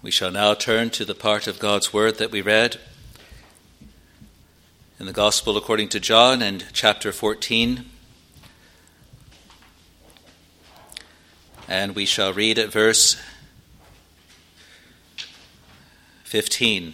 We shall now turn to the part of God's Word that we read in the Gospel according to John and chapter 14. And we shall read at verse 15.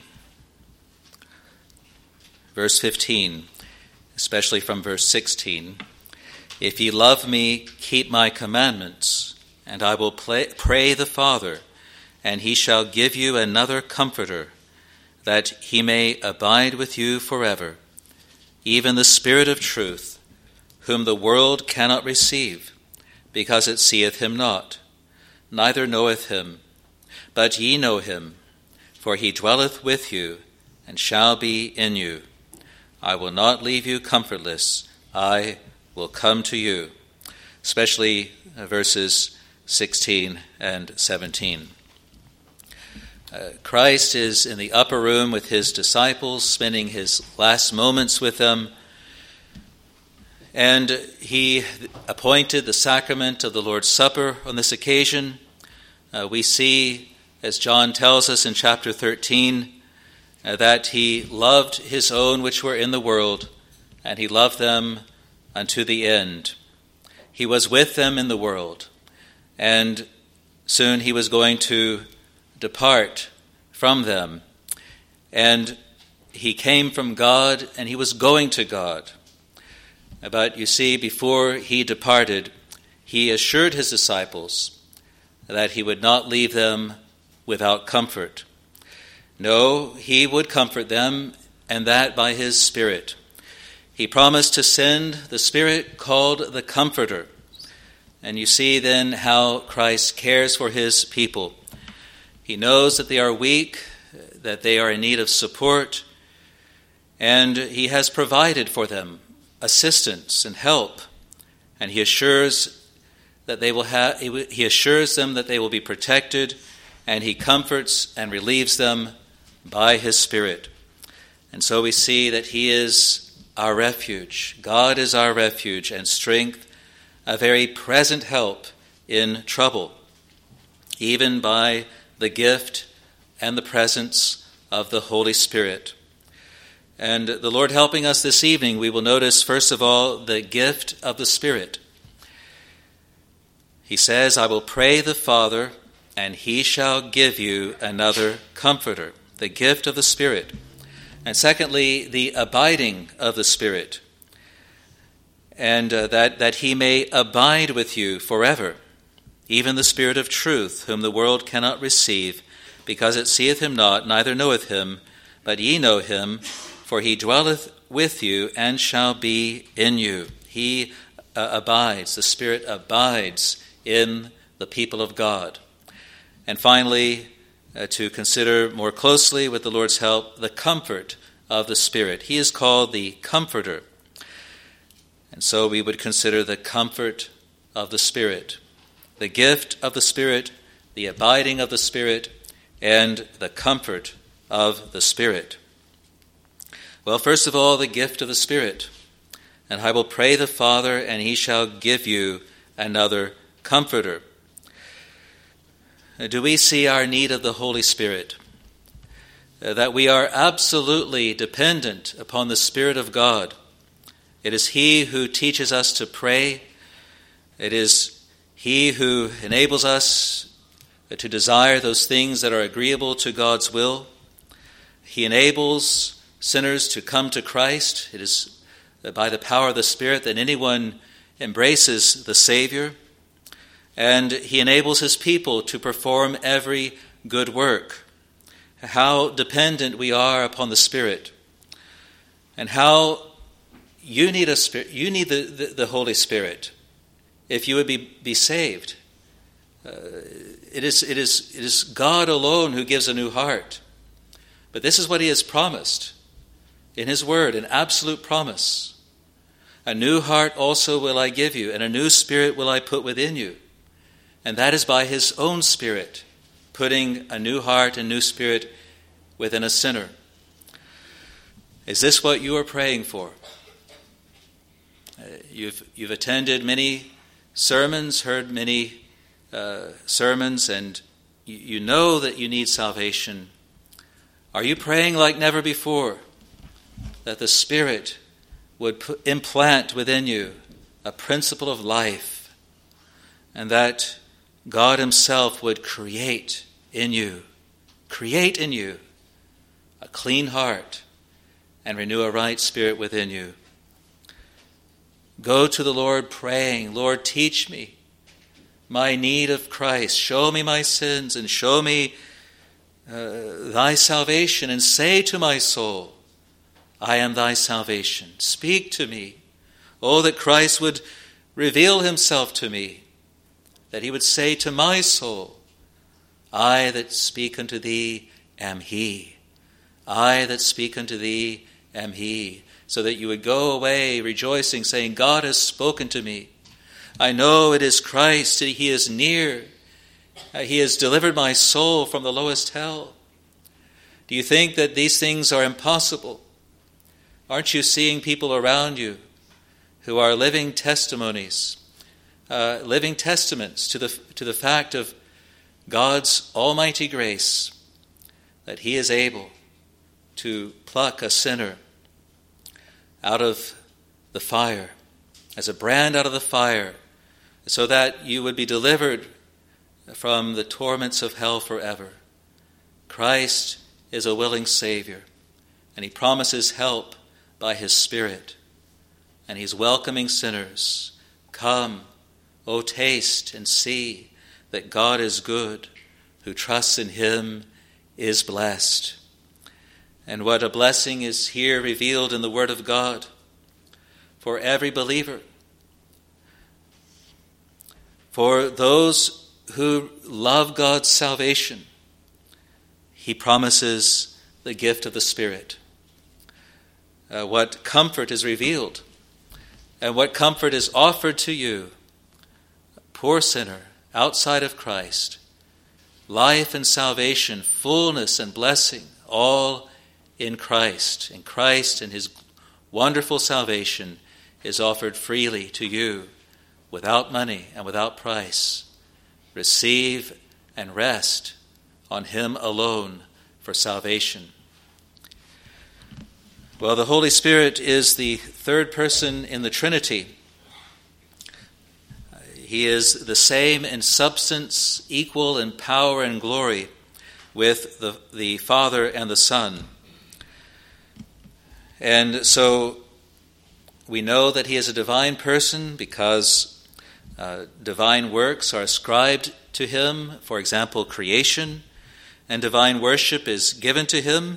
Verse 15, especially from verse 16. If ye love me, keep my commandments, and I will pray the Father, and he shall give you another Comforter, that he may abide with you forever, even the Spirit of truth, whom the world cannot receive, because it seeth him not, neither knoweth him. But ye know him, for he dwelleth with you, and shall be in you. I will not leave you comfortless, I will come to you. Especially verses 16 and 17. Christ is in the upper room with his disciples, spending his last moments with them. And he appointed the sacrament of the Lord's Supper on this occasion. We see, as John tells us in chapter 13, that he loved his own which were in the world, and he loved them unto the end. He was with them in the world, and soon he was going to depart from them. And he came from God, and he was going to God. But you see, before he departed, he assured his disciples that he would not leave them without comfort. No, he would comfort them, and that by his Spirit. He promised to send the Spirit called the Comforter. And you see then how Christ cares for his people. He knows that they are weak, that they are in need of support, and he has provided for them assistance and help. And he assures them that they will be protected, and he comforts and relieves them by his Spirit. And so we see that he is our refuge. God is our refuge and strength, a very present help in trouble, even by the gift and the presence of the Holy Spirit. And the Lord helping us this evening, we will notice, first of all, the gift of the Spirit. He says, I will pray the Father, and he shall give you another Comforter, the gift of the Spirit. And secondly, the abiding of the Spirit, and that he may abide with you forever, even the Spirit of truth, whom the world cannot receive, because it seeth him not, neither knoweth him. But ye know him, for he dwelleth with you, and shall be in you. He abides, the Spirit abides in the people of God. And finally, to consider more closely, with the Lord's help, the comfort of the Spirit. He is called the Comforter. And so we would consider the comfort of the Spirit, the gift of the Spirit, the abiding of the Spirit, and the comfort of the Spirit. Well, first of all, the gift of the Spirit. And I will pray the Father, and he shall give you another Comforter. Do we see our need of the Holy Spirit? That we are absolutely dependent upon the Spirit of God. It is he who teaches us to pray. It is he who enables us to desire those things that are agreeable to God's will. He enables sinners to come to Christ. It is by the power of the Spirit that anyone embraces the Savior. And he enables his people to perform every good work. How dependent we are upon the Spirit. And how you need the Holy Spirit if you would be saved. It is God alone who gives a new heart. But this is what he has promised in his word, an absolute promise. A new heart also will I give you, and a new spirit will I put within you. And that is by his own Spirit, putting a new heart and new spirit within a sinner. Is this what you are praying for? You've attended many sermons, heard many sermons, and you know that you need salvation, are you praying like never before that the Spirit would implant within you a principle of life, and that God himself would create in you a clean heart and renew a right spirit within you? Go to the Lord praying, Lord, teach me my need of Christ. Show me my sins and show me thy salvation, and say to my soul, I am thy salvation. Speak to me. Oh, that Christ would reveal himself to me, that he would say to my soul, I that speak unto thee am he. I that speak unto thee am he. So that you would go away rejoicing, saying, God has spoken to me. I know it is Christ. He is near. He has delivered my soul from the lowest hell. Do you think that these things are impossible? Aren't you seeing people around you who are living testimonies, living testaments to the fact of God's almighty grace, that he is able to pluck a sinner out of the fire, as a brand out of the fire, so that you would be delivered from the torments of hell forever? Christ is a willing Savior, and he promises help by his Spirit, and he's welcoming sinners. Come, O taste and see that God is good. Who trusts in him is blessed. And what a blessing is here revealed in the Word of God for every believer. For those who love God's salvation, he promises the gift of the Spirit. What comfort is revealed, and what comfort is offered to you, poor sinner, outside of Christ. Life and salvation, fullness and blessing, all in Christ. In Christ and his wonderful salvation is offered freely to you, without money and without price. Receive and rest on him alone for salvation. Well, the Holy Spirit is the third person in the Trinity. He is the same in substance, equal in power and glory with the Father and the Son. And so we know that he is a divine person because divine works are ascribed to him. For example, creation, and divine worship is given to him.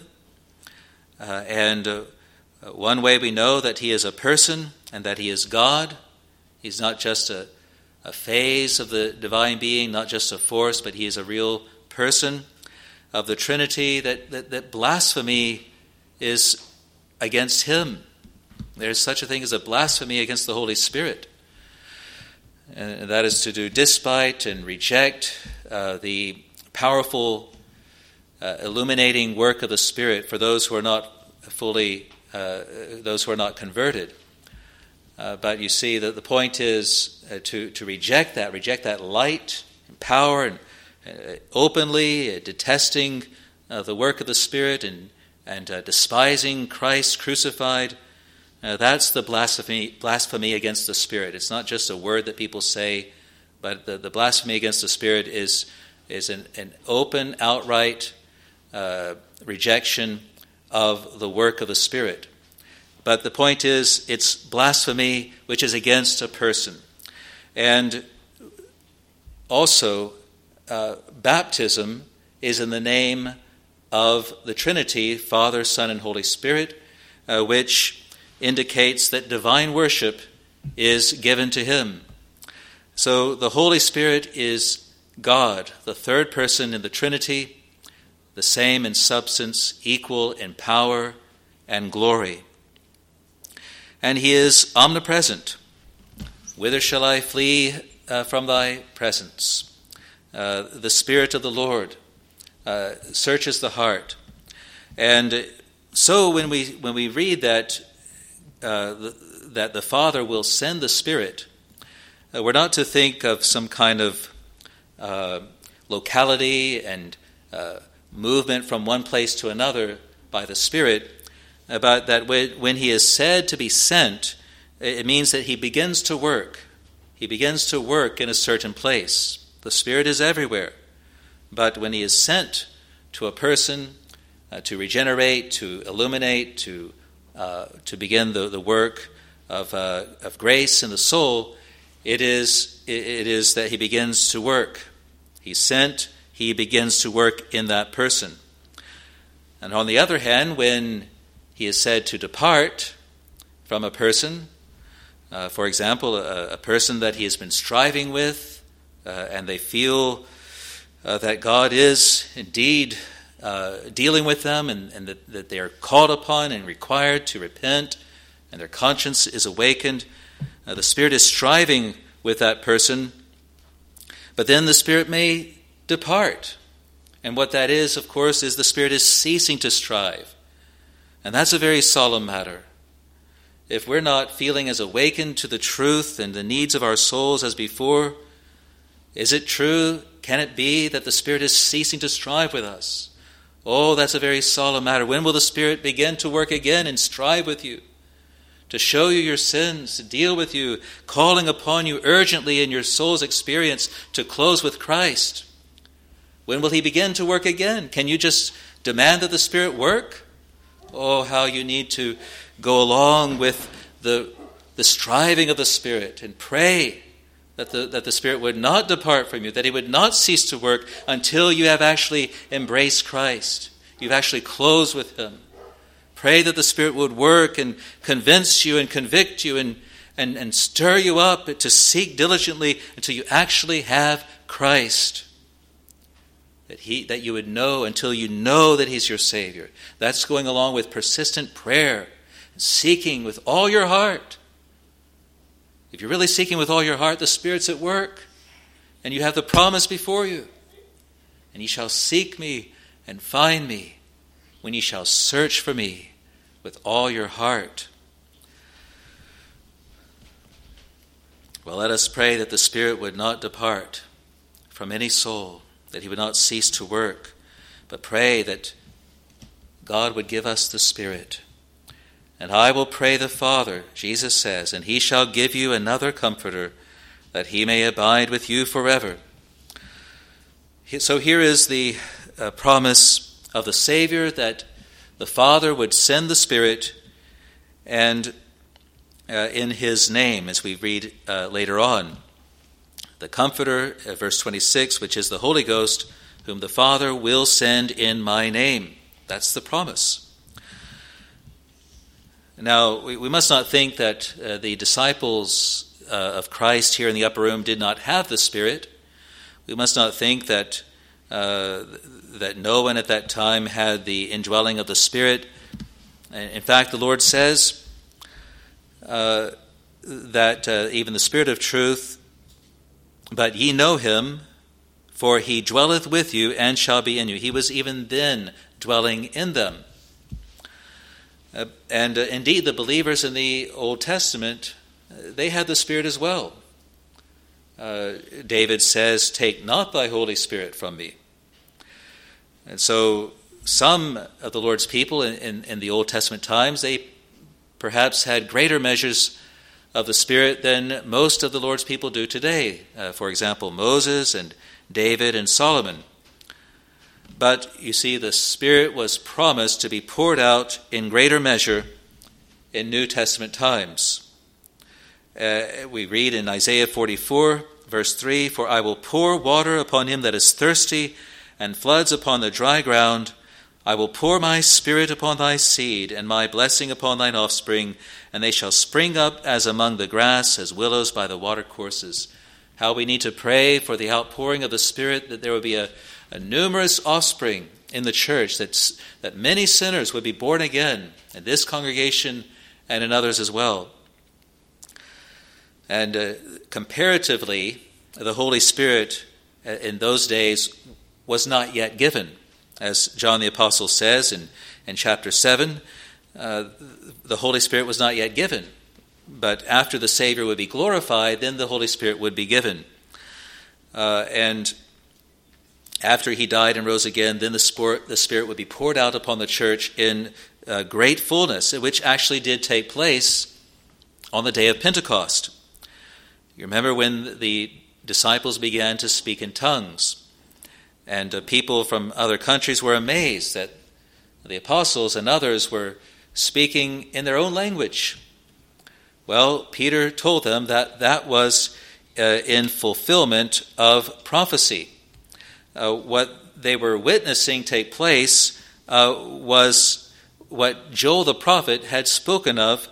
One way we know that he is a person and that he is God. He's not just a phase of the divine being, not just a force, but he is a real person of the Trinity, that blasphemy is against him. There's such a thing as a blasphemy against the Holy Spirit. And that is to do despite and reject the powerful illuminating work of the Spirit for those who are not those who are not converted. But you see that the point is to reject that light and power, and openly detesting the work of the Spirit and despising Christ crucified. That's the blasphemy against the Spirit. It's not just a word that people say, but the blasphemy against the Spirit is an open, outright rejection of the work of the Spirit. But the point is, it's blasphemy which is against a person. And also, baptism is in the name of the Trinity, Father, Son, and Holy Spirit, which indicates that divine worship is given to him. So the Holy Spirit is God, the third person in the Trinity, the same in substance, equal in power and glory. And he is omnipresent. Whither shall I flee from thy presence? The Spirit of the Lord searches the heart. And so when we read that the Father will send the Spirit, we're not to think of some kind of locality and movement from one place to another by the Spirit, but that when he is said to be sent, it means that he begins to work. He begins to work in a certain place. The Spirit is everywhere. But when he is sent to a person to regenerate, to illuminate, to begin the work of grace in the soul, it is that he begins to work. He's sent, he begins to work in that person. And on the other hand, when he is said to depart from a person, for example, a person that he has been striving with, and they feel that God is indeed dealing with them, and that they are called upon and required to repent, and their conscience is awakened. The Spirit is striving with that person, but then the Spirit may depart. And what that is, of course, is the Spirit is ceasing to strive. And that's a very solemn matter. If we're not feeling as awakened to the truth and the needs of our souls as before, is it true? Can it be that the Spirit is ceasing to strive with us? Oh, that's a very solemn matter. When will the Spirit begin to work again and strive with you? To show you your sins, to deal with you, calling upon you urgently in your soul's experience to close with Christ. When will he begin to work again? Can you just demand that the Spirit work? Oh, how you need to go along with the striving of the Spirit and pray that the Spirit would not depart from you, that he would not cease to work until you have actually embraced Christ. You've actually closed with him. Pray that the Spirit would work and convince you and convict you and stir you up to seek diligently until you actually have Christ. That you would know until you know that he's your Savior. That's going along with persistent prayer, seeking with all your heart. If you're really seeking with all your heart, the Spirit's at work, and you have the promise before you. And ye shall seek me and find me when ye shall search for me with all your heart. Well, let us pray that the Spirit would not depart from any soul, that he would not cease to work, but pray that God would give us the Spirit. And I will pray the Father, Jesus says, and he shall give you another Comforter, that he may abide with you forever. So here is the promise of the Savior, that the Father would send the Spirit, and in his name, as we read later on. The Comforter, verse 26, which is the Holy Ghost, whom the Father will send in my name. That's the promise. Now, we must not think that the disciples of Christ here in the upper room did not have the Spirit. We must not think that no one at that time had the indwelling of the Spirit. In fact, the Lord says that even the Spirit of truth, but ye know him, for he dwelleth with you and shall be in you. He was even then dwelling in them. And indeed, the believers in the Old Testament, they had the Spirit as well. David says, "Take not thy Holy Spirit from me." And so some of the Lord's people in the Old Testament times, they perhaps had greater measures of the Spirit than most of the Lord's people do today. For example, Moses and David and Solomon. But you see, the Spirit was promised to be poured out in greater measure in New Testament times. We read in Isaiah 44, verse 3, "For I will pour water upon him that is thirsty, and floods upon the dry ground. I will pour my Spirit upon thy seed, and my blessing upon thine offspring, and they shall spring up as among the grass, as willows by the watercourses." How we need to pray for the outpouring of the Spirit, that there would be a numerous offspring in the church, that many sinners would be born again in this congregation and in others as well. And comparatively, the Holy Spirit in those days was not yet given. As John the Apostle says in chapter 7, the Holy Spirit was not yet given. But after the Savior would be glorified, then the Holy Spirit would be given. And after he died and rose again, then the Spirit would be poured out upon the church in great fullness, which actually did take place on the day of Pentecost. You remember when the disciples began to speak in tongues, and people from other countries were amazed that the apostles and others were speaking in their own language. Well, Peter told them that that was in fulfillment of prophecy. What they were witnessing take place was what Joel the prophet had spoken of,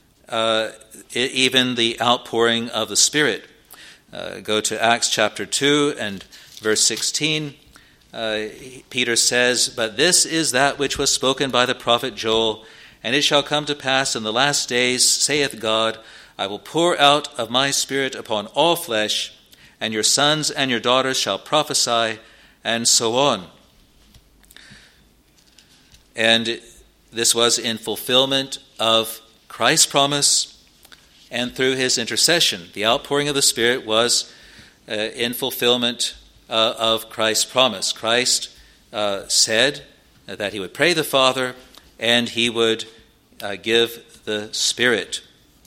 even the outpouring of the Spirit. Go to Acts chapter 2 and verse 16. Peter says, "But this is that which was spoken by the prophet Joel, and it shall come to pass in the last days, saith God, I will pour out of my Spirit upon all flesh, and your sons and your daughters shall prophesy," and so on. And this was in fulfillment of Christ's promise and through his intercession. The outpouring of the Spirit was in fulfillment of Christ's promise. Christ said that he would pray the Father and he would give the Spirit.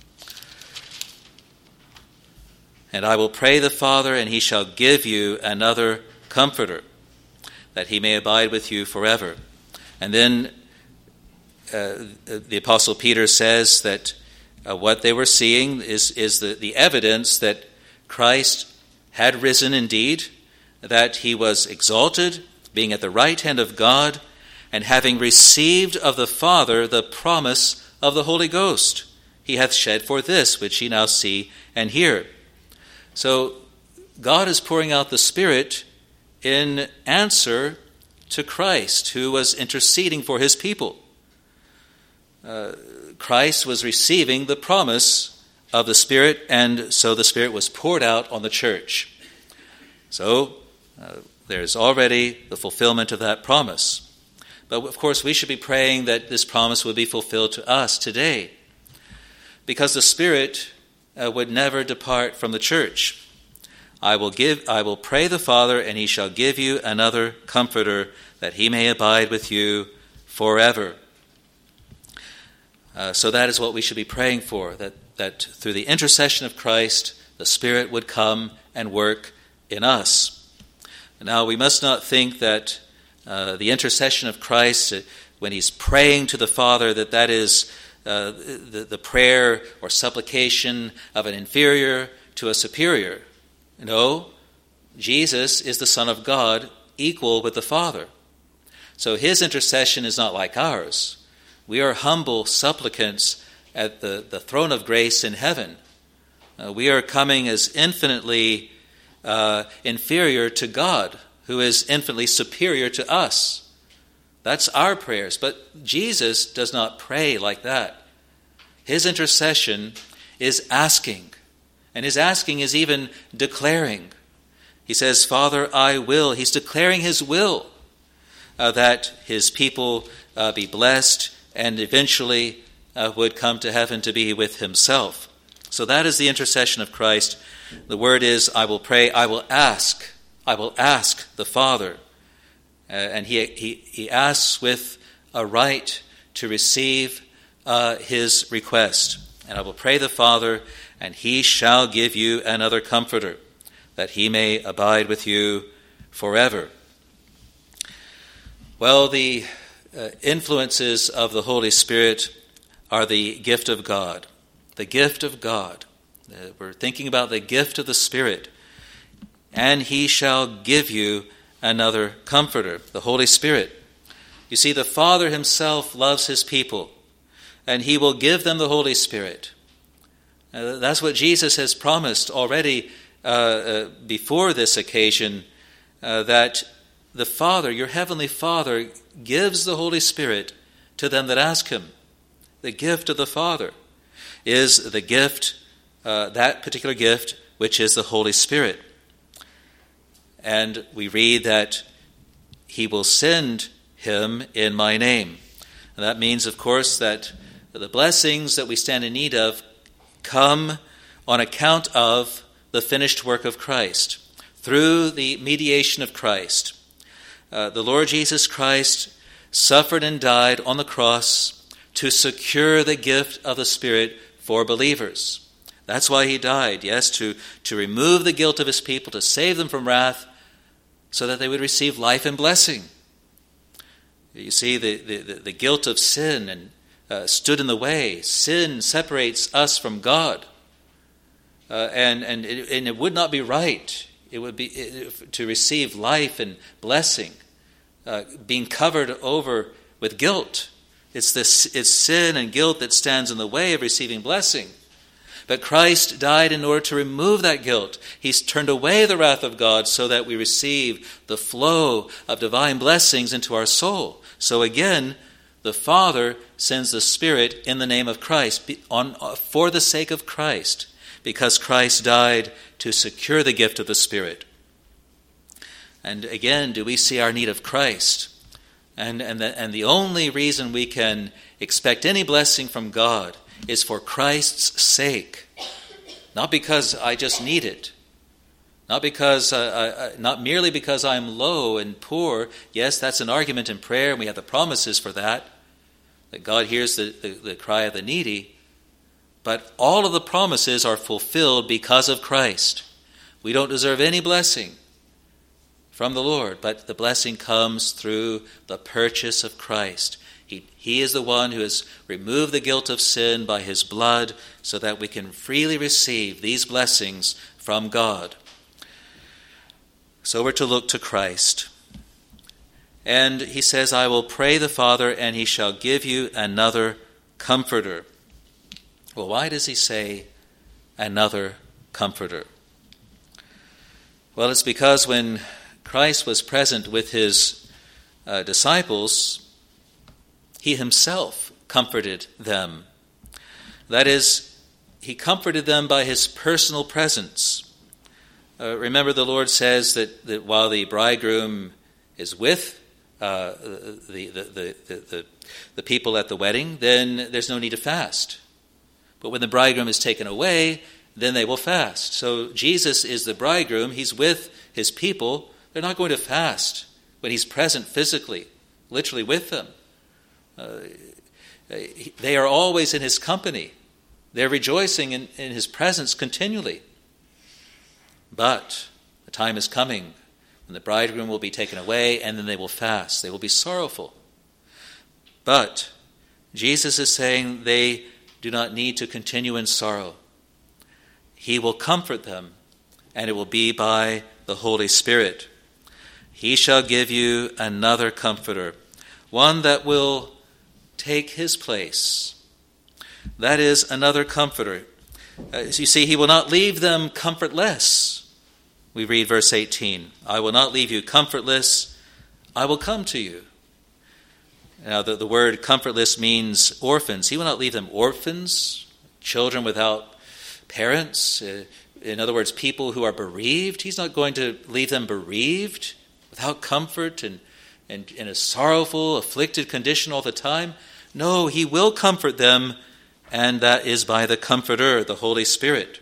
"And I will pray the Father, and he shall give you another Comforter, that he may abide with you forever." And then the Apostle Peter says that what they were seeing is the evidence that Christ had risen indeed, that he was exalted, being at the right hand of God, and having received of the Father the promise of the Holy Ghost. He hath shed forth this, which ye now see and hear. So God is pouring out the Spirit in answer to Christ, who was interceding for his people. Christ was receiving the promise of the Spirit, and so the Spirit was poured out on the church. So there's already the fulfillment of that promise. But of course, we should be praying that this promise would be fulfilled to us today, because the Spirit would never depart from the church. I will pray the Father, and he shall give you another Comforter, that he may abide with you forever. So that is what we should be praying for, that through the intercession of Christ, the Spirit would come and work in us. Now, we must not think that the intercession of Christ, when he's praying to the Father, that is the prayer or supplication of an inferior to a superior. No, Jesus is the Son of God, equal with the Father. So his intercession is not like ours. We are humble supplicants at the throne of grace in heaven. We are coming as infinitely inferior to God, who is infinitely superior to us. That's our prayers. But Jesus does not pray like that. His intercession is asking. And his asking is even declaring. He says, "Father, I will." He's declaring his will, that his people be blessed and eventually would come to heaven to be with himself. So that is the intercession of Christ. The word is, I will pray, I will ask the Father. And he asks with a right to receive his request. "And I will pray the Father, and he shall give you another Comforter, that he may abide with you forever." Well, the influences of the Holy Spirit are the gift of God. The gift of God. We're thinking about the gift of the Spirit. "And he shall give you another Comforter," the Holy Spirit. You see, the Father himself loves his people, and he will give them the Holy Spirit. That's what Jesus has promised already before this occasion, that the Father, your heavenly Father, gives the Holy Spirit to them that ask him. The gift of the Father is the gift, that particular gift, which is the Holy Spirit. And we read that he will send him in my name. And that means, of course, that the blessings that we stand in need of come on account of the finished work of Christ, through the mediation of Christ. The Lord Jesus Christ suffered and died on the cross to secure the gift of the Spirit for believers. That's why he died, yes, to remove the guilt of his people, to save them from wrath, so that they would receive life and blessing. You see, the guilt of sin stood in the way. Sin separates us from God, and it would not be right. It would be to receive life and blessing, being covered over with guilt. It's sin and guilt that stands in the way of receiving blessing. But Christ died in order to remove that guilt. He's turned away the wrath of God so that we receive the flow of divine blessings into our soul. So again, the Father sends the Spirit in the name of Christ, for the sake of Christ, because Christ died to secure the gift of the Spirit. And again, do we see our need of Christ? And the only reason we can expect any blessing from God is for Christ's sake, not because I just need it, not merely because I'm low and poor. Yes, that's an argument in prayer, and we have the promises for that God hears the cry of the needy. But all of the promises are fulfilled because of Christ. We don't deserve any blessing from the Lord, but the blessing comes through the purchase of Christ. He is the one who has removed the guilt of sin by his blood so that we can freely receive these blessings from God. So we're to look to Christ. And he says, I will pray the Father, and he shall give you another comforter. Well, why does he say another comforter? Well, it's because when Christ was present with his disciples, he himself comforted them. That is, he comforted them by his personal presence. Remember, the Lord says that while the bridegroom is with the people at the wedding, then there's no need to fast. But when the bridegroom is taken away, then they will fast. So Jesus is the bridegroom. He's with his people. They're not going to fast when he's present physically, literally with them. They are always in his company. They're rejoicing in his presence continually. But the time is coming when the bridegroom will be taken away, and then they will fast. They will be sorrowful. But Jesus is saying they do not need to continue in sorrow. He will comfort them, and it will be by the Holy Spirit. He shall give you another comforter, one that will take his place. That is another comforter. As you see, he will not leave them comfortless. We read verse 18, I will not leave you comfortless, I will come to you. Now the word comfortless means orphans. He will not leave them orphans, children without parents. In other words, people who are bereaved. He's not going to leave them bereaved, without comfort and in a sorrowful, afflicted condition all the time. No, he will comfort them, and that is by the Comforter, the Holy Spirit.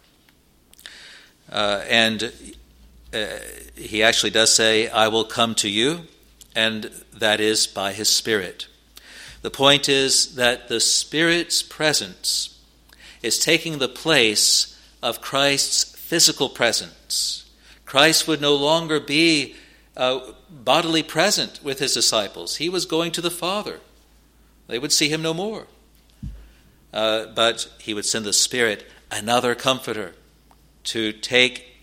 He actually does say, I will come to you, and that is by his Spirit. The point is that the Spirit's presence is taking the place of Christ's physical presence. Christ would no longer be bodily present with his disciples. He was going to the Father. They would see him no more. But he would send the Spirit, another comforter, to take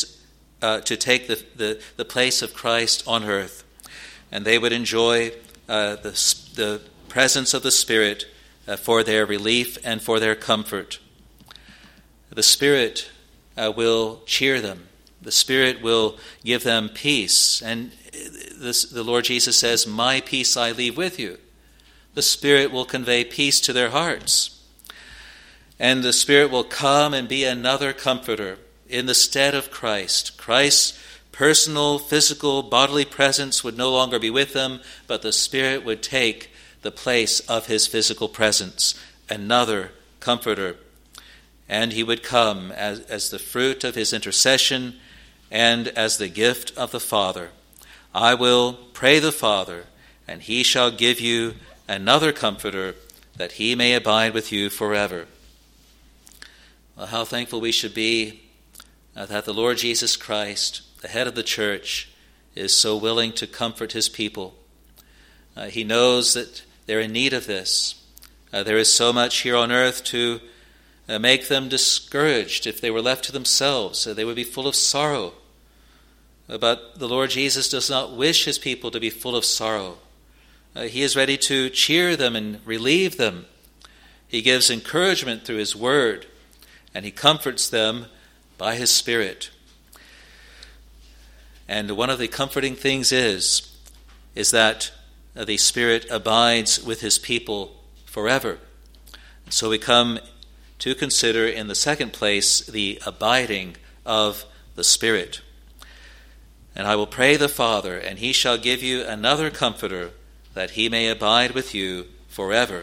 the place of Christ on earth. And they would enjoy the presence of the Spirit for their relief and for their comfort. The Spirit will cheer them. The Spirit will give them peace. And the Lord Jesus says, my peace I leave with you. The Spirit will convey peace to their hearts. And the Spirit will come and be another comforter in the stead of Christ. Christ's personal, physical, bodily presence would no longer be with them, but the Spirit would take the place of his physical presence, another comforter. And he would come as the fruit of his intercession and as the gift of the Father. I will pray the Father, and he shall give you another Comforter, that he may abide with you forever. Well, how thankful we should be that the Lord Jesus Christ, the head of the church, is so willing to comfort his people. He knows that they're in need of this. There is so much here on earth to make them discouraged. If they were left to themselves, they would be full of sorrow. But the Lord Jesus does not wish his people to be full of sorrow. He is ready to cheer them and relieve them. He gives encouragement through his word, and he comforts them by his Spirit. And one of the comforting things is that the Spirit abides with his people forever. And so we come to consider in the second place the abiding of the Spirit. And I will pray the Father, and he shall give you another Comforter, that he may abide with you forever.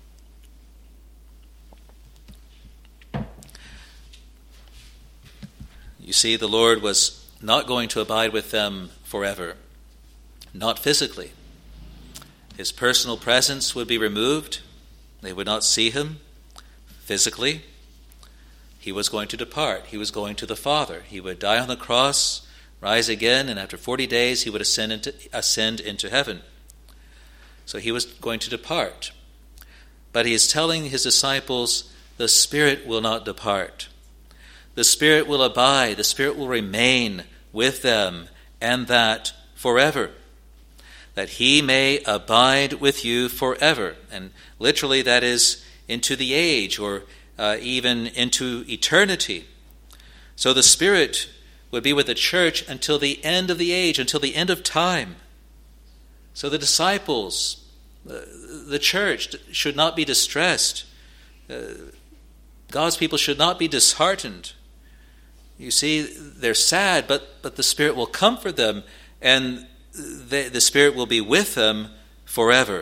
You see, the Lord was not going to abide with them forever, not physically. His personal presence would be removed. They would not see him physically. He was going to depart. He was going to the Father. He would die on the cross, rise again, and after 40 days he would ascend into heaven. So he was going to depart. But he is telling his disciples, the Spirit will not depart. The Spirit will abide. The Spirit will remain with them, and that forever. That he may abide with you forever. And literally that is into the age, or even into eternity. So the Spirit would be with the church until the end of the age, until the end of time. So the disciples, the church, should not be distressed. God's people should not be disheartened. You see, they're sad, but the Spirit will comfort them, and the Spirit will be with them forever.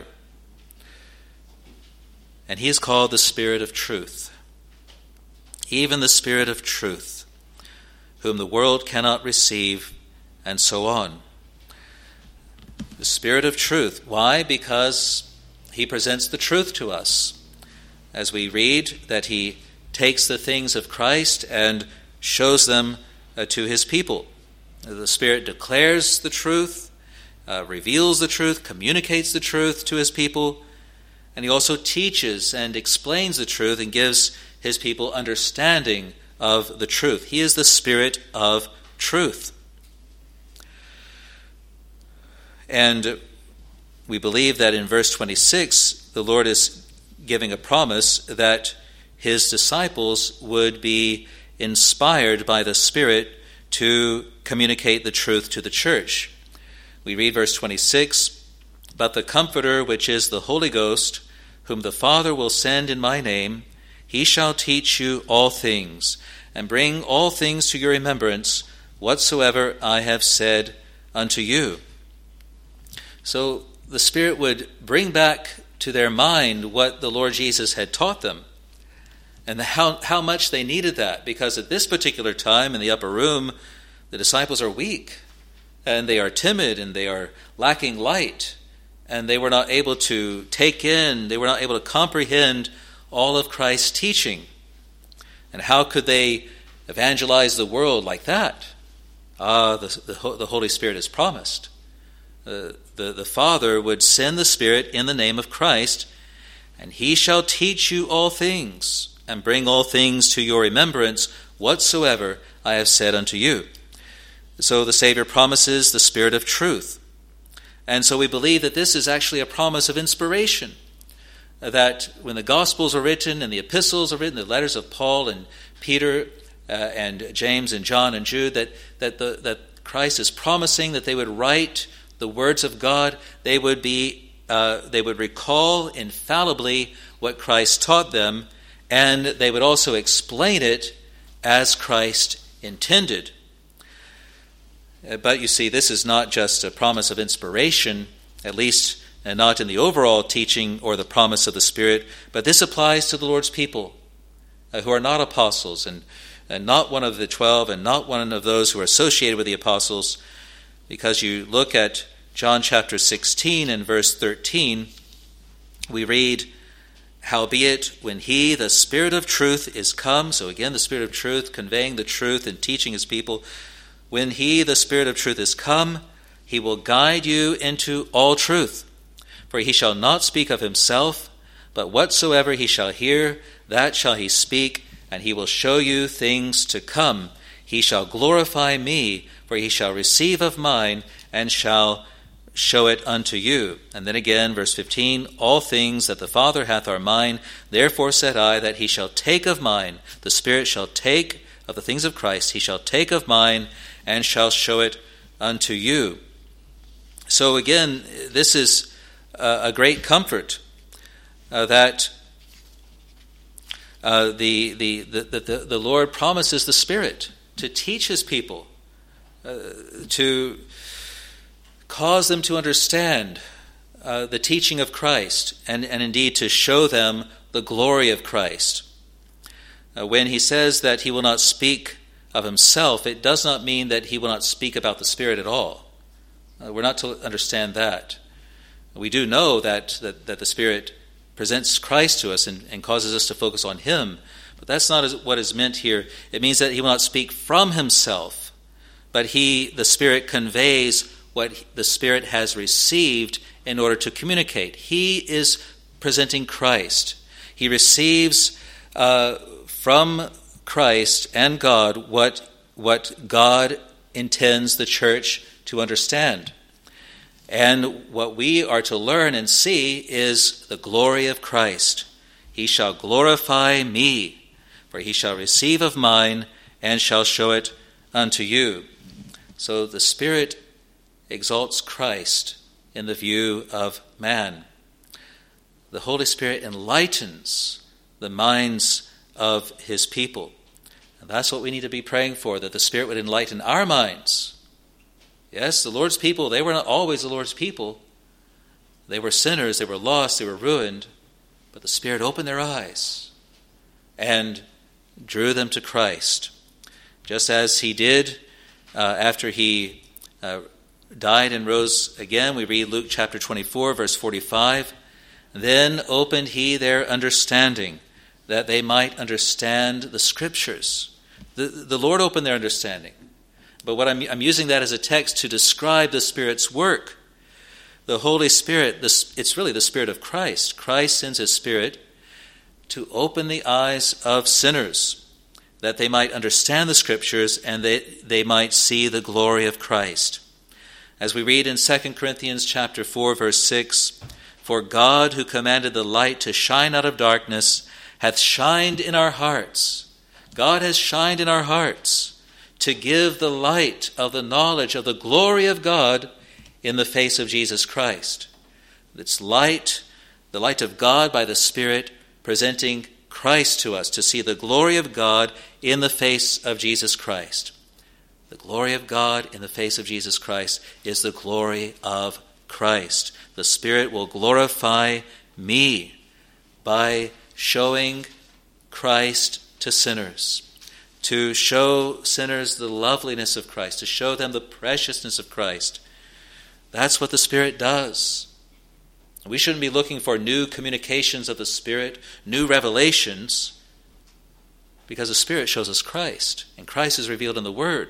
And he is called the Spirit of truth. Even the Spirit of truth, whom the world cannot receive, and so on. The Spirit of truth. Why? Because he presents the truth to us. As we read that he takes the things of Christ and shows them to his people. The Spirit declares the truth, reveals the truth, communicates the truth to his people, and he also teaches and explains the truth and gives his people understanding of the truth. He is the Spirit of truth. And we believe that in verse 26, the Lord is giving a promise that his disciples would be inspired by the Spirit to communicate the truth to the church. We read verse 26, "But the Comforter, which is the Holy Ghost, whom the Father will send in my name, he shall teach you all things, and bring all things to your remembrance, whatsoever I have said unto you." So the Spirit would bring back to their mind what the Lord Jesus had taught them, and how much they needed that, because at this particular time in the upper room, the disciples are weak, and they are timid, and they are lacking light, and they were not able to take in, they were not able to comprehend all of Christ's teaching. And how could they evangelize the world like that? The Holy Spirit is promised. The Father would send the Spirit in the name of Christ, and he shall teach you all things, and bring all things to your remembrance, whatsoever I have said unto you. So the Savior promises the Spirit of truth. And so we believe that this is actually a promise of inspiration, that when the Gospels are written and the epistles are written, the letters of Paul and Peter and James and John and Jude, that Christ is promising that they would write the words of God. They would recall infallibly what Christ taught them, and they would also explain it as Christ intended. But you see, this is not just a promise of inspiration, at least not in the overall teaching or the promise of the Spirit, but this applies to the Lord's people who are not apostles, and not one of the 12, and not one of those who are associated with the apostles. because you look at John chapter 16 and verse 13, we read, "Howbeit, when he, the Spirit of truth, is come," so again the Spirit of truth conveying the truth and teaching his people, "when he, the Spirit of truth, is come, he will guide you into all truth. For he shall not speak of himself, but whatsoever he shall hear, that shall he speak, and he will show you things to come. He shall glorify me, for he shall receive of mine, and shall show it unto you." And then again, verse 15, "All things that the Father hath are mine, therefore said I, that he shall take of mine, the Spirit shall take of the things of Christ, he shall take of mine, and shall show it unto you." So again, this is a great comfort that the Lord promises the Spirit to teach his people, to cause them to understand the teaching of Christ, and indeed to show them the glory of Christ. When he says that he will not speak of himself, it does not mean that he will not speak about the Spirit at all. We're not to understand that. We do know that the Spirit presents Christ to us and causes us to focus on him, but that's not what is meant here. It means that he will not speak from himself, but the Spirit conveys what the Spirit has received in order to communicate. He is presenting Christ. He receives from Christ and God what God intends the church to understand. And what we are to learn and see is the glory of Christ. "He shall glorify me, for he shall receive of mine, and shall show it unto you." So the Spirit exalts Christ in the view of man. The Holy Spirit enlightens the minds of his people. And that's what we need to be praying for, that the Spirit would enlighten our minds. Yes, the Lord's people, they were not always the Lord's people. They were sinners, they were lost, they were ruined. But the Spirit opened their eyes and drew them to Christ. Just as he did after he died and rose again. We read Luke chapter 24, verse 45. "Then opened he their understanding, that they might understand the Scriptures." The Lord opened their understanding. But what I'm using that as a text to describe the Spirit's work. The Holy Spirit, it's really the Spirit of Christ. Christ sends his Spirit to open the eyes of sinners, that they might understand the Scriptures and they might see the glory of Christ. As we read in 2 Corinthians chapter 4, verse 6, "For God, who commanded the light to shine out of darkness, hath shined in our hearts." God has shined in our hearts to give the light of the knowledge of the glory of God in the face of Jesus Christ. It's light, the light of God by the Spirit, presenting Christ to us, to see the glory of God in the face of Jesus Christ. The glory of God in the face of Jesus Christ is the glory of Christ. The Spirit will glorify me by showing Christ to sinners, to show sinners the loveliness of Christ, to show them the preciousness of Christ. That's what the Spirit does. We shouldn't be looking for new communications of the Spirit, new revelations, because the Spirit shows us Christ, and Christ is revealed in the Word.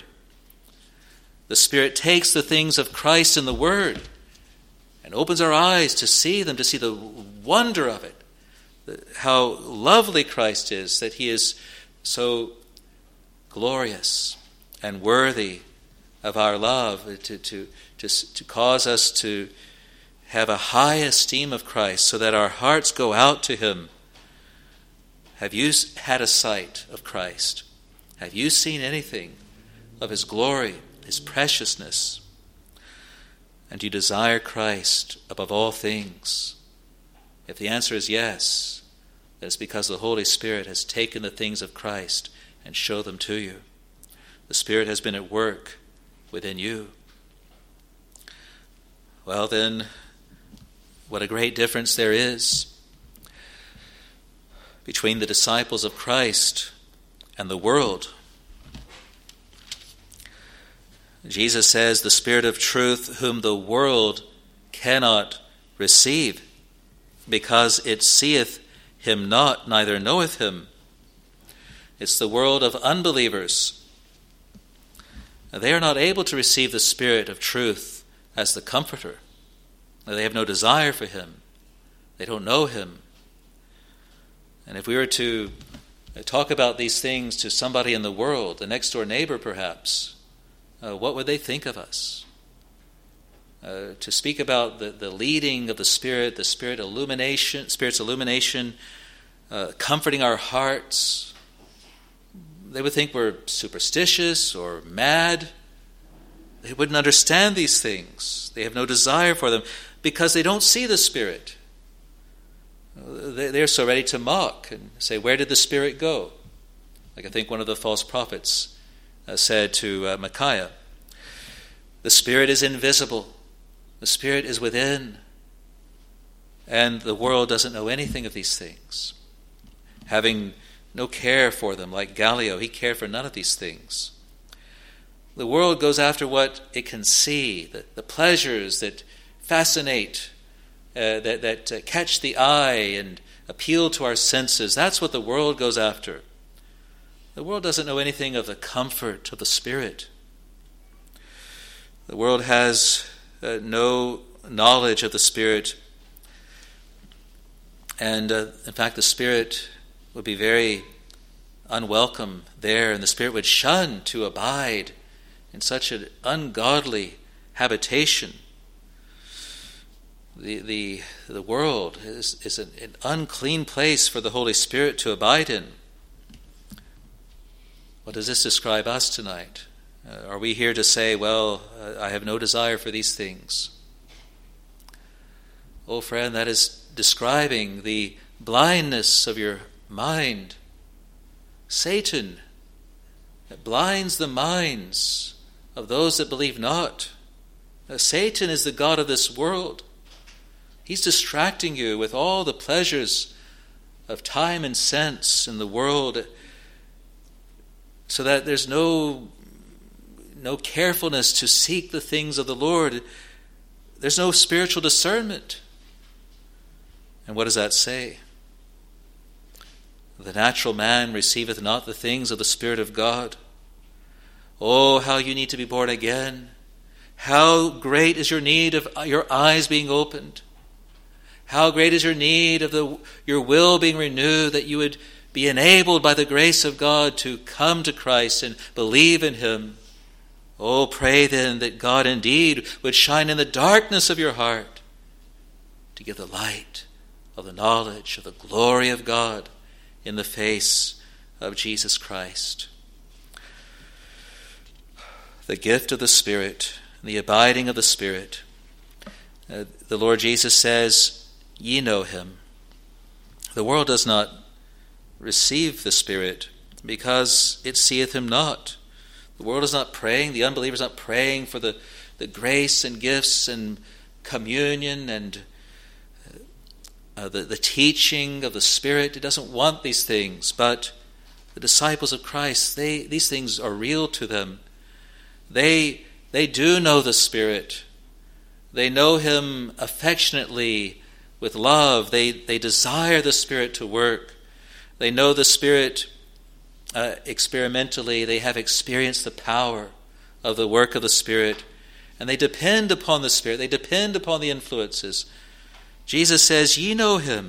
The Spirit takes the things of Christ in the Word and opens our eyes to see them, to see the wonder of it, how lovely Christ is, that he is so glorious and worthy of our love, to cause us to have a high esteem of Christ so that our hearts go out to him. Have you had a sight of Christ? Have you seen anything of his glory, his preciousness? And do you desire Christ above all things? If the answer is yes, then it's because the Holy Spirit has taken the things of Christ and shown them to you. The Spirit has been at work within you. Well then, what a great difference there is between the disciples of Christ and the world. Jesus says, the Spirit of truth, whom the world cannot receive, because it seeth him not, neither knoweth him. It's the world of unbelievers. They are not able to receive the Spirit of truth as the Comforter. They have no desire for him. They don't know him. And if we were to talk about these things to somebody in the world, the next door neighbor perhaps, what would they think of us? To speak about the leading of the Spirit's illumination, comforting our hearts, they would think we're superstitious or mad. They wouldn't understand these things. They have no desire for them because they don't see the Spirit. They're so ready to mock and say, where did the Spirit go? Like I think one of the false prophets said to Micaiah, the Spirit is invisible. The Spirit is within. And the world doesn't know anything of these things. Having no care for them, like Gallio, he cared for none of these things. The world goes after what it can see, the pleasures that fascinate, that catch the eye and appeal to our senses. That's what the world goes after. The world doesn't know anything of the comfort of the Spirit. The world has no knowledge of the Spirit. And in fact, the Spirit would be very unwelcome there, and the Spirit would shun to abide in such an ungodly habitation. The world is an unclean place for the Holy Spirit to abide in. What does this describe us tonight? Are we here to say, well, I have no desire for these things? Oh, friend, that is describing the blindness of your mind. Satan blinds the minds of those that believe not. Satan is the god of this world. He's distracting you with all the pleasures of time and sense in the world, so that there's no carefulness to seek the things of the Lord. There's no spiritual discernment. And what does that say? The natural man receiveth not the things of the Spirit of God. Oh, how you need to be born again. How great is your need of your eyes being opened. How great is your need of your will being renewed, that you would be enabled by the grace of God to come to Christ and believe in him. Oh, pray then that God indeed would shine in the darkness of your heart to give the light of the knowledge of the glory of God in the face of Jesus Christ. The gift of the Spirit, the abiding of the Spirit. The Lord Jesus says, ye know him. The world does not receive the Spirit because it seeth him not. The world is not praying, the unbeliever is not praying for the grace and gifts and communion and the teaching of the Spirit. It doesn't want these things, but the disciples of Christ, these things are real to them. They do know the Spirit. They know him affectionately with love. They desire the Spirit to work. They know the Spirit experimentally. They have experienced the power of the work of the Spirit, and they depend upon the Spirit. They depend upon the influences. Jesus says, ye know him,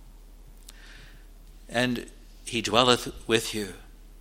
and he dwelleth with you.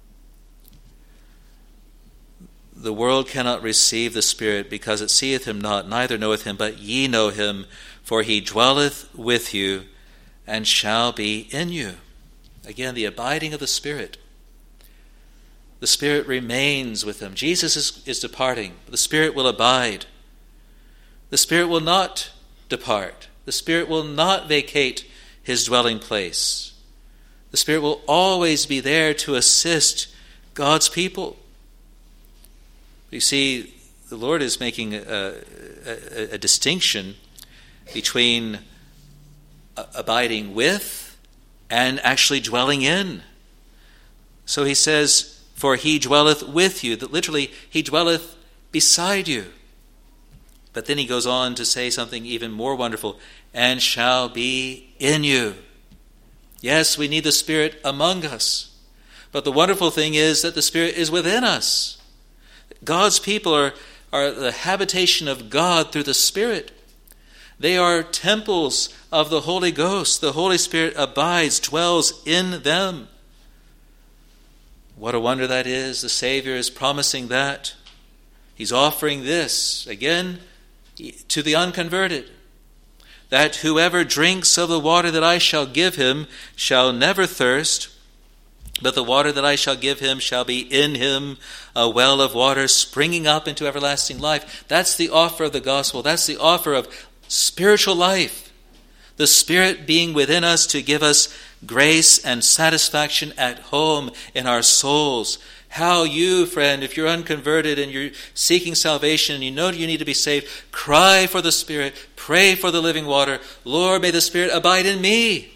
The world cannot receive the Spirit because it seeth him not, neither knoweth him, but ye know him, for he dwelleth with you and shall be in you. Again, the abiding of the Spirit. The Spirit remains with them. Jesus is departing. The Spirit will abide. The Spirit will not depart. The Spirit will not vacate his dwelling place. The Spirit will always be there to assist God's people. You see, the Lord is making a distinction between abiding with and actually dwelling in. So he says, for he dwelleth with you. That literally, he dwelleth beside you. But then he goes on to say something even more wonderful, and shall be in you. Yes, we need the Spirit among us. But the wonderful thing is that the Spirit is within us. God's people are the habitation of God through the Spirit. They are temples of the Holy Ghost. The Holy Spirit abides, dwells in them. What a wonder that is. The Savior is promising that. He's offering this, again, to the unconverted, that whoever drinks of the water that I shall give him shall never thirst, but the water that I shall give him shall be in him a well of water springing up into everlasting life. That's the offer of the gospel. That's the offer of spiritual life. The Spirit being within us to give us grace and satisfaction at home in our souls. How you, friend, if you're unconverted and you're seeking salvation and you know you need to be saved, cry for the Spirit, pray for the living water. Lord, may the Spirit abide in me.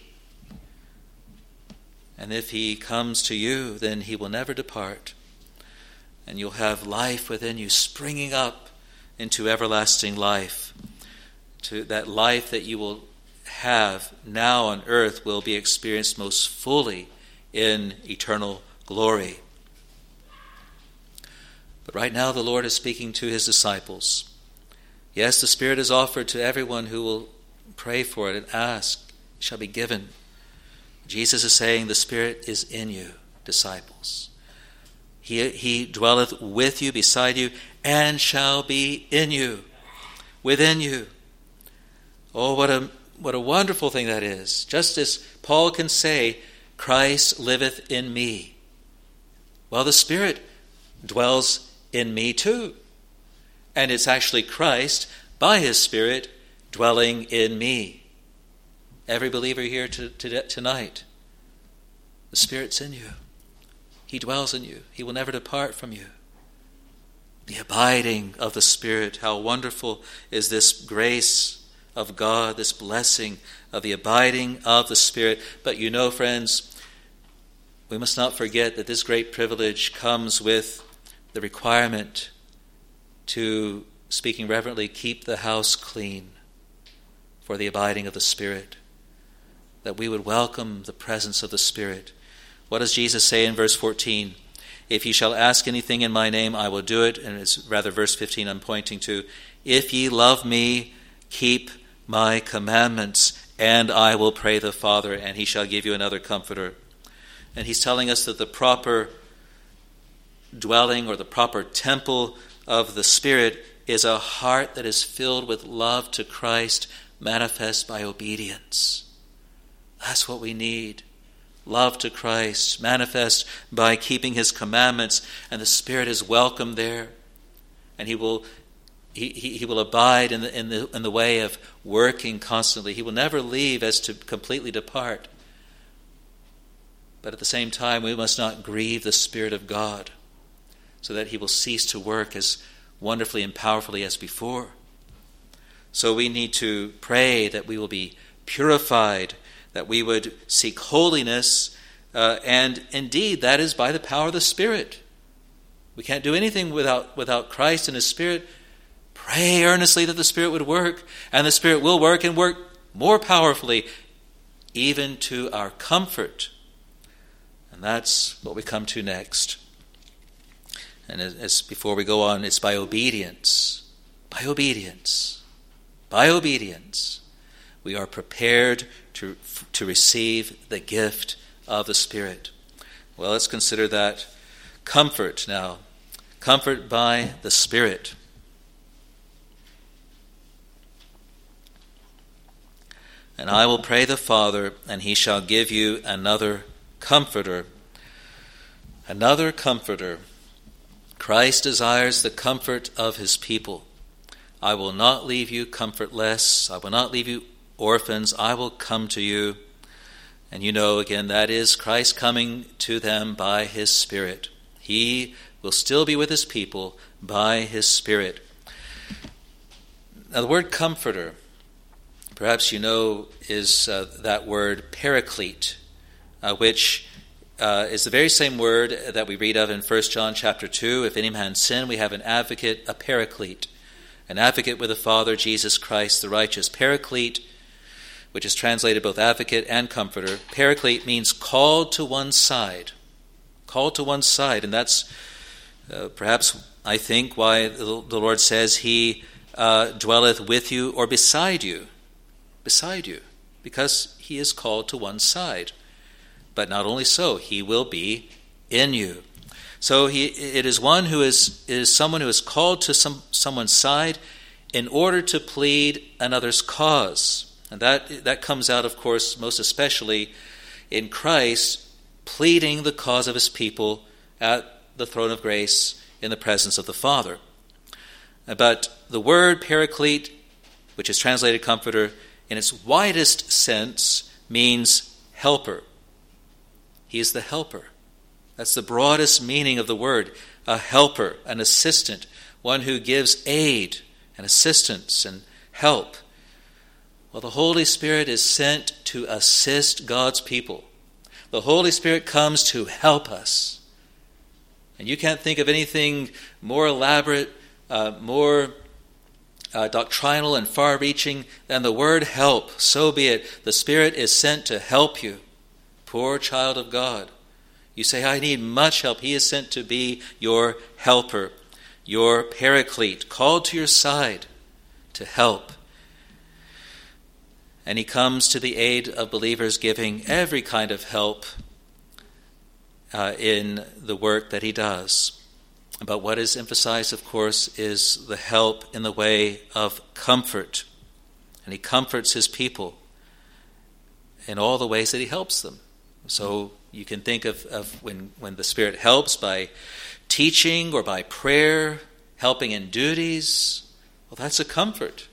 And if he comes to you, then he will never depart. And you'll have life within you springing up into everlasting life. To that life that you will have now on earth will be experienced most fully in eternal glory. But right now the Lord is speaking to his disciples. Yes, the Spirit is offered to everyone who will pray for it and ask, it shall be given. Jesus is saying the Spirit is in you, disciples. He dwelleth with you, beside you, and shall be in you, within you. Oh, what a wonderful thing that is. Just as Paul can say, Christ liveth in me. Well, the Spirit dwells in me too. And it's actually Christ, by his Spirit, dwelling in me. Every believer here tonight, the Spirit's in you. He dwells in you. He will never depart from you. The abiding of the Spirit, how wonderful is this grace of God, this blessing of the abiding of the Spirit. But you know, friends, we must not forget that this great privilege comes with the requirement to, speaking reverently, keep the house clean for the abiding of the Spirit, that we would welcome the presence of the Spirit. What does Jesus say in verse 14? If ye shall ask anything in my name, I will do it. And it's rather verse 15 I'm pointing to. If ye love me, keep my commandments, and I will pray the Father, and he shall give you another comforter. And he's telling us that the proper dwelling or the proper temple of the Spirit is a heart that is filled with love to Christ, manifest by obedience. That's what we need. Love to Christ, manifest by keeping his commandments, and the Spirit is welcome there. And he will abide in the way of working constantly. He will never leave as to completely depart. But at the same time, we must not grieve the Spirit of God, so that he will cease to work as wonderfully and powerfully as before. So we need to pray that we will be purified, that we would seek holiness, and indeed that is by the power of the Spirit. We can't do anything without Christ and his Spirit. Pray earnestly that the Spirit would work, and the Spirit will work and work more powerfully, even to our comfort. And that's what we come to next. And as before we go on, it's by obedience. By obedience. By obedience. We are prepared to receive the gift of the Spirit. Well, let's consider that comfort now. Comfort by the Spirit. And I will pray the Father, and he shall give you another comforter. Another comforter. Christ desires the comfort of his people. I will not leave you comfortless. I will not leave you orphans. I will come to you. And you know, again, that is Christ coming to them by his Spirit. He will still be with his people by his Spirit. Now, the word comforter, perhaps you know, is that word paraclete, which is the very same word that we read of in 1 John chapter 2. If any man sin, we have an advocate, a paraclete, an advocate with the Father, Jesus Christ the righteous. Paraclete, which is translated both advocate and comforter. Paraclete means called to one side. Called to one side. And that's perhaps, I think, why the Lord says he dwelleth with you or beside you. Beside you. Because he is called to one side. But not only so, he will be in you. So it is one who is someone who is called to someone's side in order to plead another's cause. And that comes out, of course, most especially in Christ pleading the cause of his people at the throne of grace in the presence of the Father. But the word paraclete, which is translated comforter, in its widest sense means helper. He is the helper. That's the broadest meaning of the word, a helper, an assistant, one who gives aid and assistance and help. Well, the Holy Spirit is sent to assist God's people. The Holy Spirit comes to help us. And you can't think of anything more elaborate, more doctrinal and far-reaching than the word help. So be it. The Spirit is sent to help you. Poor child of God. You say, I need much help. He is sent to be your helper, your paraclete, called to your side to help. And he comes to the aid of believers, giving every kind of help in the work that he does. But what is emphasized, of course, is the help in the way of comfort. And he comforts his people in all the ways that he helps them. So you can think of when the Spirit helps by teaching or by prayer, helping in duties. Well, that's a comfort.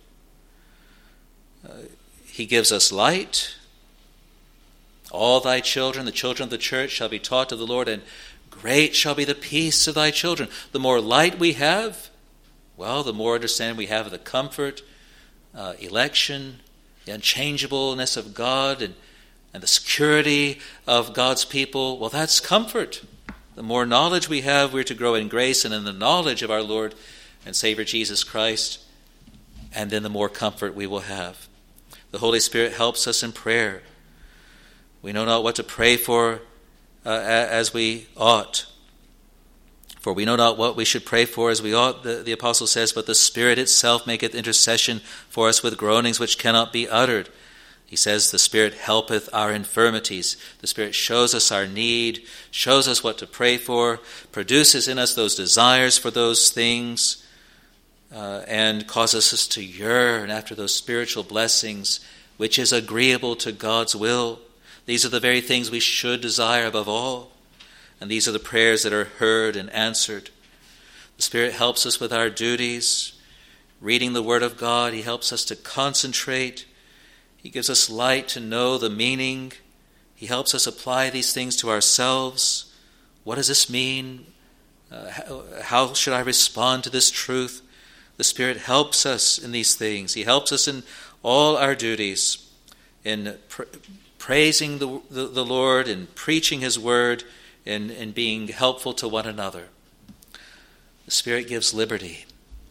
He gives us light. All thy children, the children of the church, shall be taught of the Lord, and great shall be the peace of thy children. The more light we have, well, the more understanding we have of the comfort, election, the unchangeableness of God, and the security of God's people. Well, that's comfort. The more knowledge we have, we're to grow in grace and in the knowledge of our Lord and Savior Jesus Christ, and then the more comfort we will have. The Holy Spirit helps us in prayer. We know not what to pray for as we ought. For we know not what we should pray for as we ought, the apostle says, but the Spirit itself maketh intercession for us with groanings which cannot be uttered. He says the Spirit helpeth our infirmities. The Spirit shows us our need, shows us what to pray for, produces in us those desires for those things, and causes us to yearn after those spiritual blessings, which is agreeable to God's will. These are the very things we should desire above all. And these are the prayers that are heard and answered. The Spirit helps us with our duties. Reading the Word of God, He helps us to concentrate. He gives us light to know the meaning. He helps us apply these things to ourselves. What does this mean? How should I respond to this truth? The Spirit helps us in these things. He helps us in all our duties, in praising the Lord, in preaching His Word, in being helpful to one another. The Spirit gives liberty.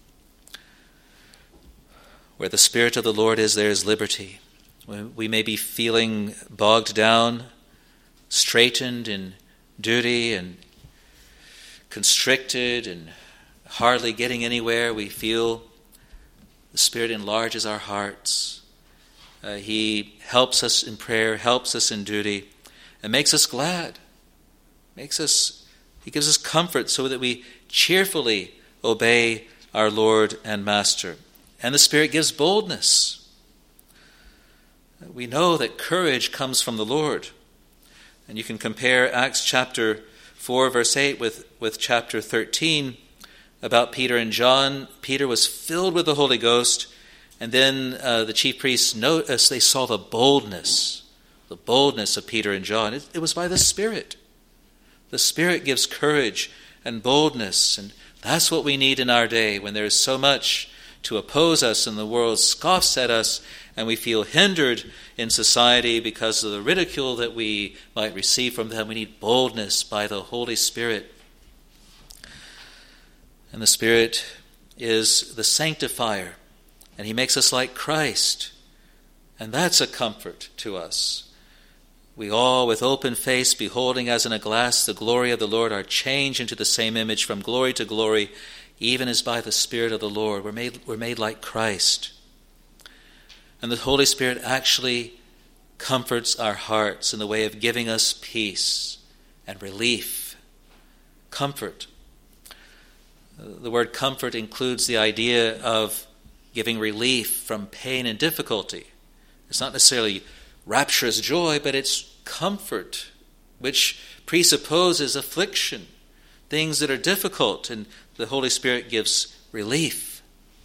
Where the Spirit of the Lord is, there is liberty. We may be feeling bogged down, straitened in duty and constricted and hardly getting anywhere. We feel the Spirit enlarges our hearts. He helps us in prayer, helps us in duty, and makes us glad. He gives us comfort so that we cheerfully obey our Lord and Master. And the Spirit gives boldness. We know that courage comes from the Lord. And you can compare Acts chapter 4, verse 8 with chapter 13 about Peter and John. Peter was filled with the Holy Ghost, and then the chief priests noticed, they saw the boldness of Peter and John. It was by the Spirit. The Spirit gives courage and boldness, and that's what we need in our day when there is so much to oppose us, and the world scoffs at us, and we feel hindered in society because of the ridicule that we might receive from them. We need boldness by the Holy Spirit. And the Spirit is the sanctifier, and he makes us like Christ. And that's a comfort to us. We all, with open face, beholding as in a glass the glory of the Lord, are changed into the same image from glory to glory, even as by the Spirit of the Lord. We're made like Christ. And the Holy Spirit actually comforts our hearts in the way of giving us peace and relief. Comfort. The word comfort includes the idea of giving relief from pain and difficulty. It's not necessarily rapturous joy, but it's comfort, which presupposes affliction, things that are difficult, and the Holy Spirit gives relief.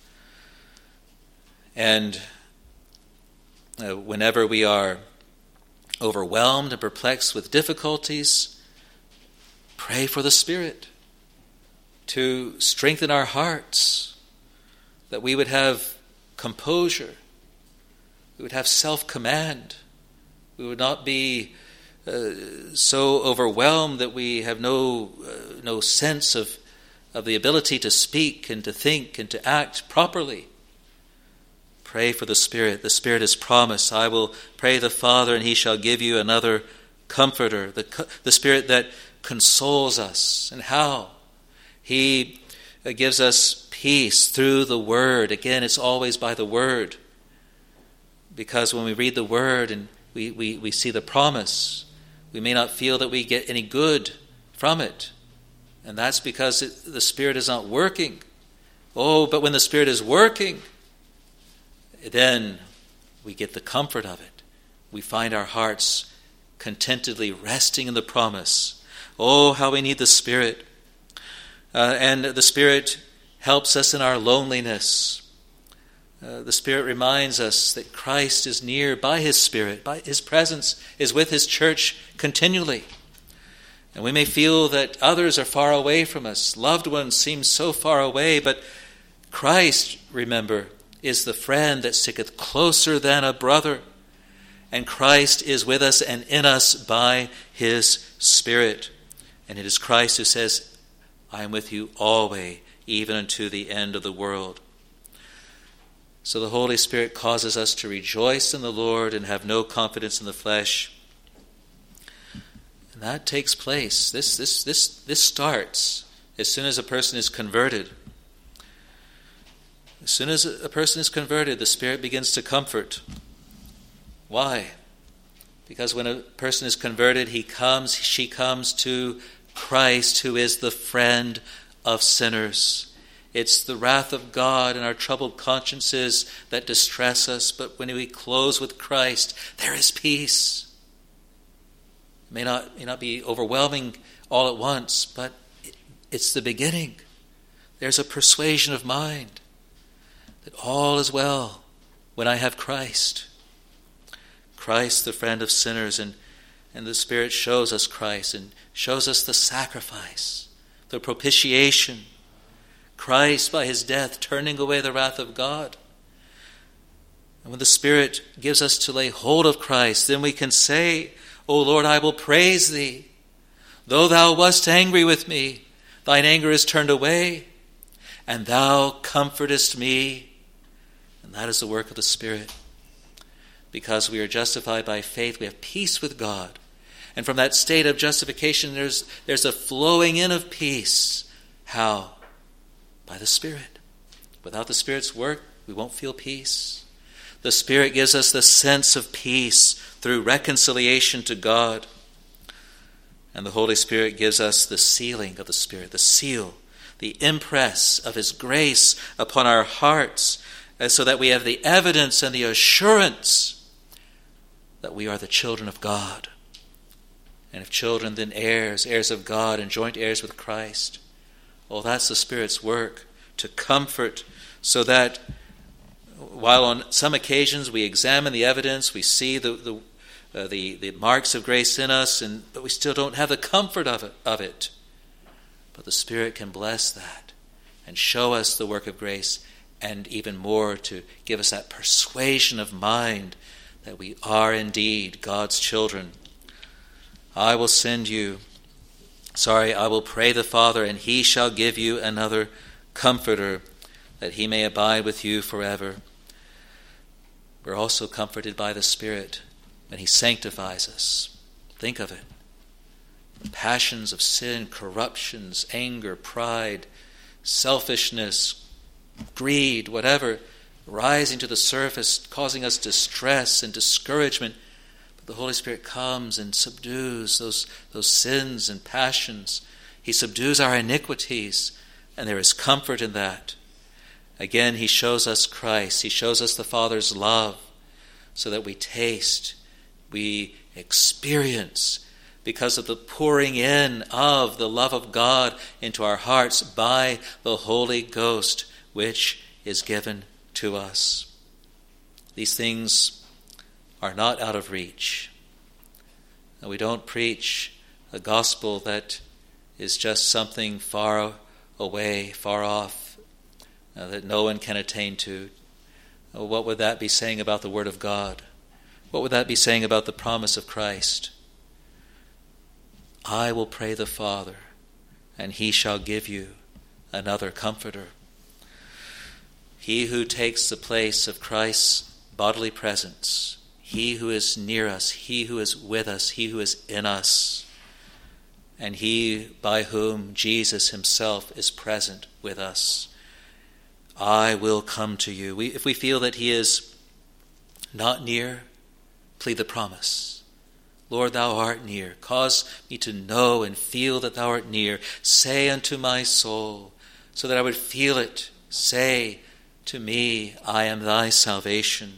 And whenever we are overwhelmed and perplexed with difficulties, pray for the Spirit to strengthen our hearts, that we would have composure, we would have self-command, we would not be so overwhelmed that we have no sense of the ability to speak and to think and to act properly. Pray for the Spirit. The Spirit has promised, I will pray the Father, and he shall give you another comforter, the Spirit that consoles us. And how? He gives us peace through the Word. Again, it's always by the Word. Because when we read the Word and we see the promise, we may not feel that we get any good from it. And that's because the Spirit is not working. Oh, but when the Spirit is working, then we get the comfort of it. We find our hearts contentedly resting in the promise. Oh, how we need the Spirit. And the Spirit helps us in our loneliness. The Spirit reminds us that Christ is near by His Spirit. By His presence is with His church continually. And we may feel that others are far away from us. Loved ones seem so far away, but Christ, remember, is the friend that sticketh closer than a brother. And Christ is with us and in us by His Spirit. And it is Christ who says, I am with you always, even unto the end of the world. So the Holy Spirit causes us to rejoice in the Lord and have no confidence in the flesh. And that takes place. This starts as soon as a person is converted. As soon as a person is converted, the Spirit begins to comfort. Why? Because when a person is converted, she comes to Christ, who is the friend of sinners. It's the wrath of God and our troubled consciences that distress us, but when we close with Christ, there is peace. It may not be overwhelming all at once, but it's the beginning. There's a persuasion of mind that all is well when I have Christ. Christ, the friend of sinners, and the Spirit shows us Christ and shows us the sacrifice, the propitiation. Christ, by His death, turning away the wrath of God. And when the Spirit gives us to lay hold of Christ, then we can say, O Lord, I will praise Thee. Though Thou wast angry with me, Thine anger is turned away, and Thou comfortest me. And that is the work of the Spirit. Because we are justified by faith, we have peace with God. And from that state of justification, there's a flowing in of peace. How? By the Spirit. Without the Spirit's work, we won't feel peace. The Spirit gives us the sense of peace through reconciliation to God. And the Holy Spirit gives us the sealing of the Spirit, the seal, the impress of His grace upon our hearts, so that we have the evidence and the assurance that we are the children of God. And if children, then heirs, heirs of God and joint heirs with Christ. Oh, that's the Spirit's work, to comfort, so that while on some occasions we examine the evidence, we see the marks of grace in us, but we still don't have the comfort of it. But the Spirit can bless that and show us the work of grace and even more to give us that persuasion of mind that we are indeed God's children. I will pray the Father, and he shall give you another Comforter, that he may abide with you forever. We're also comforted by the Spirit when he sanctifies us. Think of it. The passions of sin, corruptions, anger, pride, selfishness, greed, whatever, rising to the surface, causing us distress and discouragement. But the Holy Spirit comes and subdues those sins and passions. He subdues our iniquities, and there is comfort in that. Again, he shows us Christ. He shows us the Father's love so that we taste, we experience, because of the pouring in of the love of God into our hearts by the Holy Ghost, which is given to us. These things are not out of reach. And we don't preach a gospel that is just something far away, far off, that no one can attain to. What would that be saying about the Word of God? What would that be saying about the promise of Christ? I will pray the Father, and he shall give you another Comforter. He who takes the place of Christ's bodily presence, he who is near us, he who is with us, he who is in us, and he by whom Jesus himself is present with us. I will come to you. If we feel that he is not near, plead the promise. Lord, thou art near. Cause me to know and feel that thou art near. Say unto my soul, so that I would feel it. Say to me, I am thy salvation.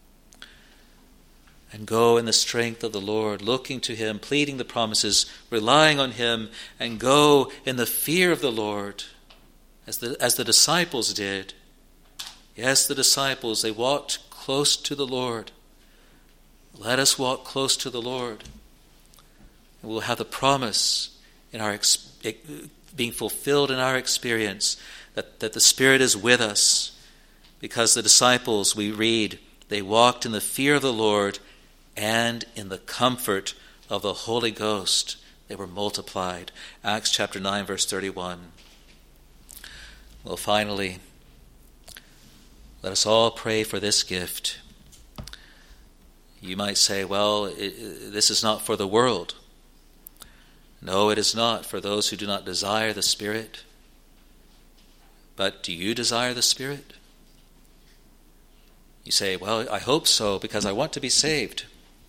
And go in the strength of the Lord, looking to him, pleading the promises, relying on him, and go in the fear of the Lord, as the disciples did. Yes, the disciples, they walked close to the Lord. Let us walk close to the Lord. And we'll have the promise in our being fulfilled in our experience that the Spirit is with us, because the disciples, we read, they walked in the fear of the Lord and in the comfort of the Holy Ghost. They were multiplied. Acts chapter 9, verse 31. Well, finally, let us all pray for this gift. You might say, well, this is not for the world. No, it is not for those who do not desire the Spirit. But do you desire the Spirit? You say, well, I hope so, because I want to be saved.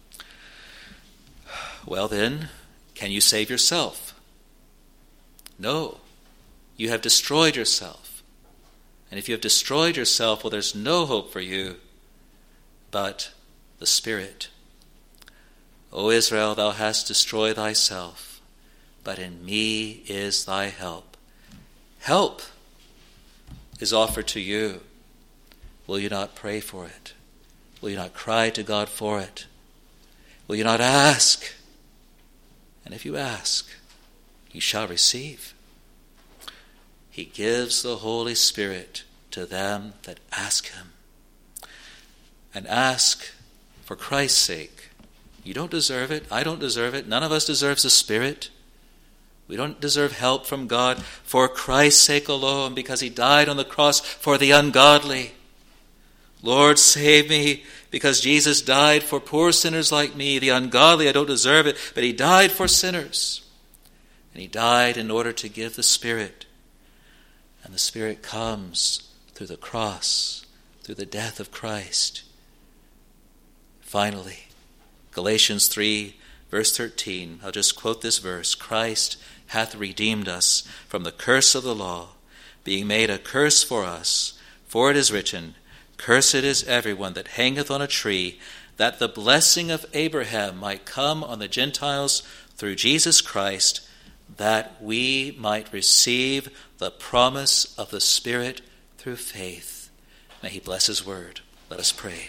Well then, can you save yourself? No. You have destroyed yourself. And if you have destroyed yourself, well, there's no hope for you but the Spirit. O Israel, thou hast destroyed thyself, but in me is thy help. Help is offered to you. Will you not pray for it? Will you not cry to God for it? Will you not ask? And if you ask, you shall receive. He gives the Holy Spirit to them that ask him. And ask for Christ's sake. You don't deserve it. I don't deserve it. None of us deserves the Spirit. We don't deserve help from God. For Christ's sake alone, because he died on the cross for the ungodly. Lord, save me, because Jesus died for poor sinners like me, the ungodly. I don't deserve it, but he died for sinners. And he died in order to give the Spirit. And the Spirit comes through the cross, through the death of Christ. Finally, Galatians 3, verse 13. I'll just quote this verse. Christ hath redeemed us from the curse of the law, being made a curse for us. For it is written, Cursed is everyone that hangeth on a tree, that the blessing of Abraham might come on the Gentiles through Jesus Christ, that we might receive the promise of the Spirit through faith. May he bless his word. Let us pray.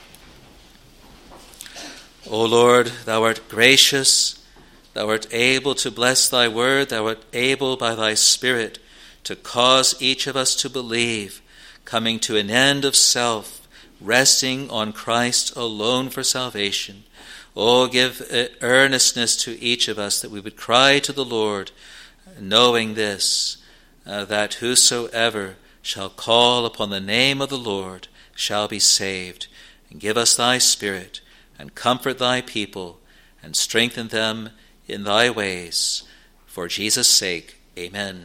O Lord, thou art gracious, thou art able to bless thy word, thou art able by thy Spirit to cause each of us to believe. coming to an end of self, resting on Christ alone for salvation. Oh, give earnestness to each of us that we would cry to the Lord, knowing this, that whosoever shall call upon the name of the Lord shall be saved. And give us thy Spirit, and comfort thy people, and strengthen them in thy ways. For Jesus' sake, amen.